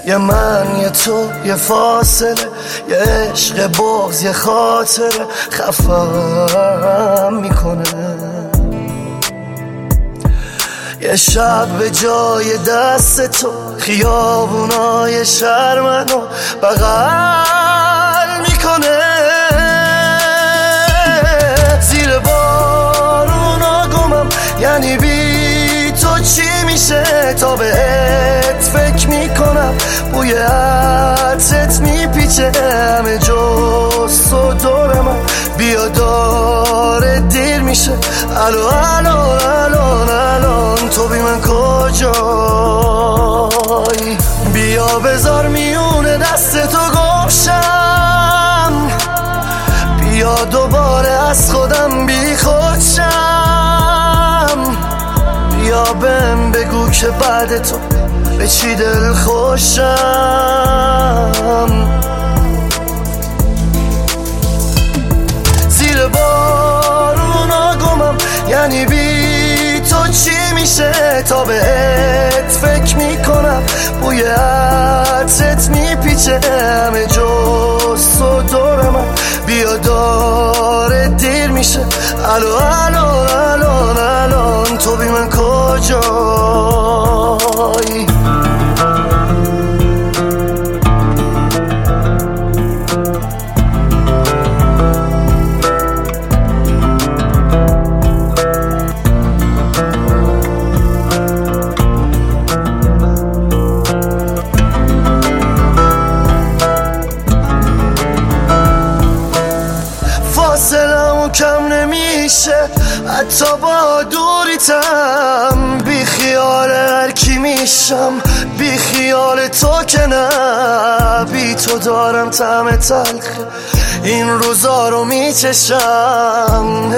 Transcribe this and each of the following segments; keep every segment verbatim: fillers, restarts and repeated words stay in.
یه من یه تو یه فاصله، یه عشق بغض یه خاطره خفم میکنه. یه شب به جای دست تو خیابونای شهر منو بغل میکنه. زیر بارونا گمم، یعنی بی تو چی میشه تا بهت فکر میکنم. بوی عطرت میپیچه همه جز تو دور من. بیا داره دیر میشه، الو الو الان الان تو بی من کجایی؟ بیا بذار میونه دست تو گمشم، بیا دوباره از خودم بی خودشم. بیا بهم بگو که بعد تو به چی دل خوشم. زیر بارونا گمم، یعنی بی تو چی میشه تا بهت فکر میکنم. بوی عطرت میپیچه همه جز تو دور من. بیا داره دیر میشه، الو الو الان الان تو بی من کجایی؟ فاصلمون کم نمیشه حتی با دوریتم. بی خیال هر کی میشم، بی خیال تو که نه. بی تو دارم طعم تلخ این روزا رو میچشم.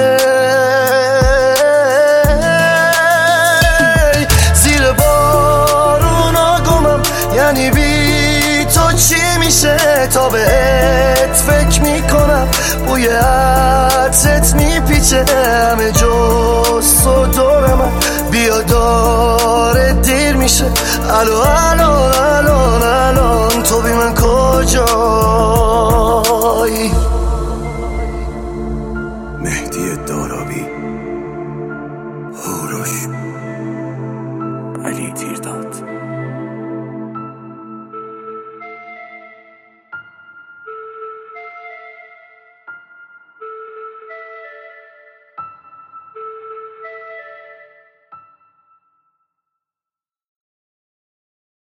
زیر بارونا گمم، یعنی بی تو چی میشه تا بهت فکر میکنم. بوی عطرت میپیچه همه جز تو دور من. بیا داره دیر میشه، الو الو الان الان تو بی من کجایی؟ مهدی دارابی.